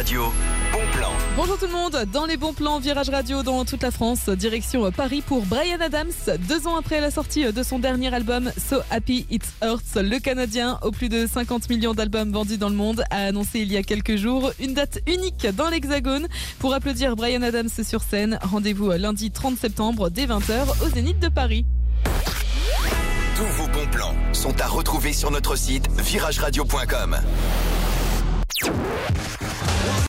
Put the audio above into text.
Radio, bon plan. Bonjour tout le monde, dans les bons plans Virage Radio dans toute la France, direction Paris pour Bryan Adams. 2 ans après la sortie de son dernier album So Happy It Hurts, le Canadien, aux plus de 50 millions d'albums vendus dans le monde, a annoncé il y a quelques jours une date unique dans l'Hexagone pour applaudir Bryan Adams sur scène. Rendez-vous lundi 30 septembre dès 20h au Zénith de Paris. Tous vos bons plans sont à retrouver sur notre site virageradio.com.